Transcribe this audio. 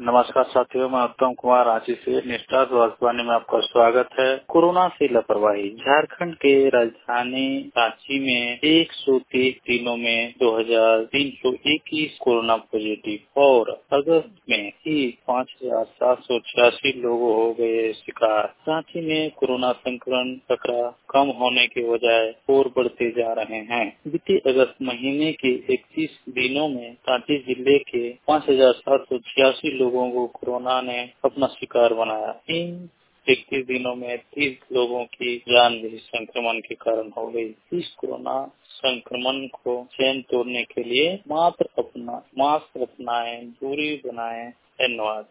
नमस्कार साथियों, मैं उत्तम कुमार रांची से निष्ठा स्वास्थ्य में आपका स्वागत है। कोरोना से लापरवाही। झारखंड के राजधानी रांची में 130 दिनों में 2321 कोरोना पॉजिटिव और अगस्त में ही 5786 लोग हो गए शिकार। रांची में कोरोना संक्रमण खतरा कम होने के बजाय और बढ़ते जा रहे हैं। बीते अगस्त महीने के 21 दिनों में रांची जिले के 5786 लोगों को कोरोना ने अपना शिकार बनाया। इन 21 दिनों में 30 लोगों की जान भी संक्रमण के कारण हो गई। इस कोरोना संक्रमण को चैन तोड़ने के लिए मास्क अपनाएं, दूरी बनाएं। धन्यवाद।